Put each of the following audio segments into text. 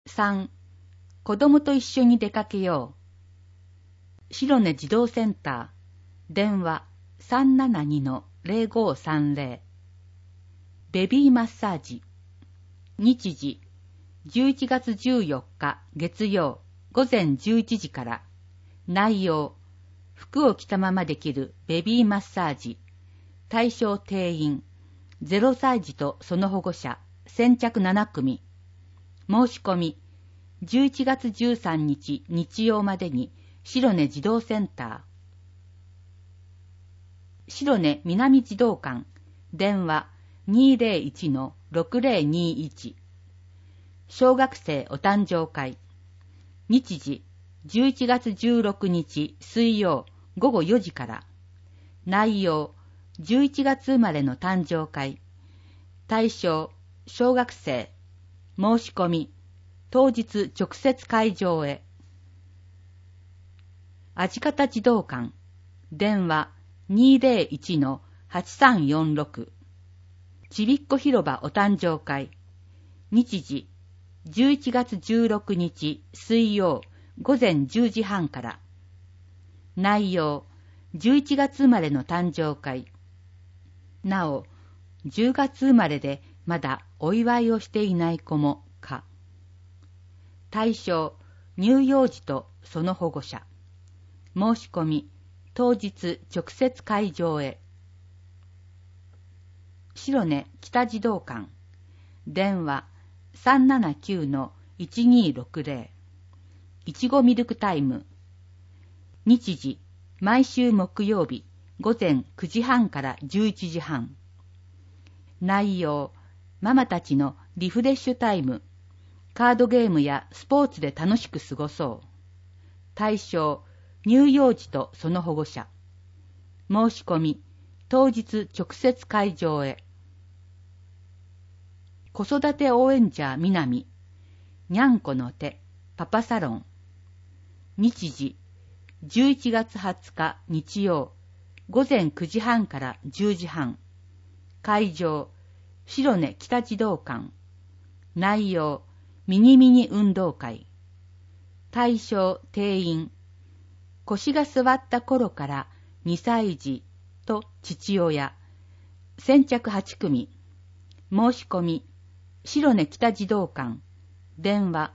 3、子供と一緒に出かけよう。白根児童センター、電話 372-0530。ベビーマッサージ。日時、11月14日月曜午前11時から。内容、服を着たままできるベビーマッサージ。対象定員、0歳児とその保護者、先着7組。申し込み、11月13日日曜までに、白根児童センター。白根南児童館、電話 201-6021。小学生お誕生会。日時、11月16日水曜午後4時から。内容、11月生まれの誕生会。対象、小学生。申し込み、当日直接会場へ。味方児童館、電話 201-8346。ちびっこ広場お誕生会。日時、11月16日水曜午前10時半から。内容、11月生まれの誕生会。なお、10月生まれでまだお祝いをしていない子もか。対象、乳幼児とその保護者。申し込み、当日直接会場へ。白根北児童館、電話 379-1260。いちごミルクタイム。日時、毎週木曜日午前9時半から11時半。内容、ママたちのリフレッシュタイム。カードゲームやスポーツで楽しく過ごそう。対象、乳幼児とその保護者。申し込み、当日直接会場へ。子育て応援者南、にゃんこの手、パパサロン。日時、11月20日日曜、午前9時半から10時半。会場、白根北児童館。内容、ミニミニ運動会。対象定員、腰が座った頃から2歳児と父親。先着8組。申し込み、白根北児童館。電話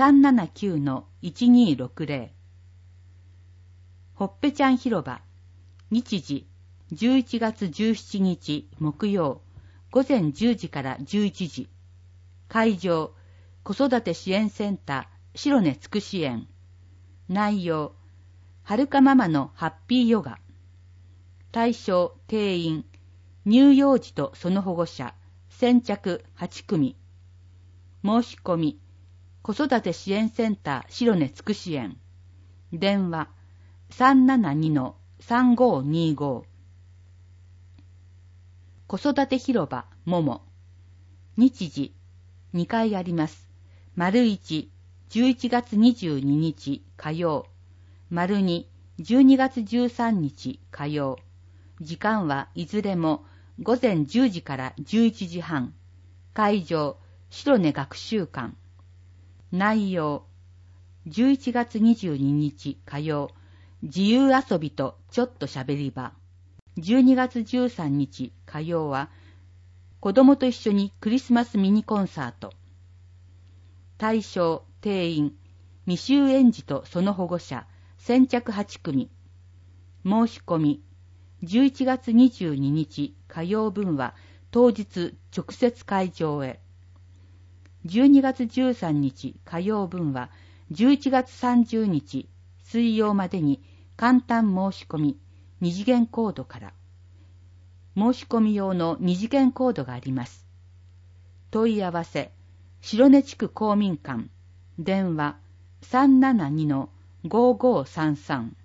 379-1260。ほっぺちゃん広場。日時、11月17日木曜、午前10時から11時。会場、子育て支援センター白根つくし園。内容、はるかママのハッピーヨガ。対象定員、乳幼児とその保護者、先着8組。申し込み、子育て支援センター白根つくし園。電話 372-3525。子育て広場もも。日時、2回あります。丸1、11月22日火曜。丸2、12月13日火曜。時間はいずれも午前10時から11時半。会場、白根学習館。内容、11月22日火曜。自由遊びとちょっとしゃべり場。12月13日火曜は、子供と一緒にクリスマスミニコンサート。対象、定員、未就園児とその保護者、先着8組。申し込み、11月22日火曜分は当日直接会場へ。12月13日火曜分は11月30日水曜までに簡単申し込み、2次元コードから。申し込み用の2次元コードがあります。問い合わせ、白根地区公民館、電話 372-5533。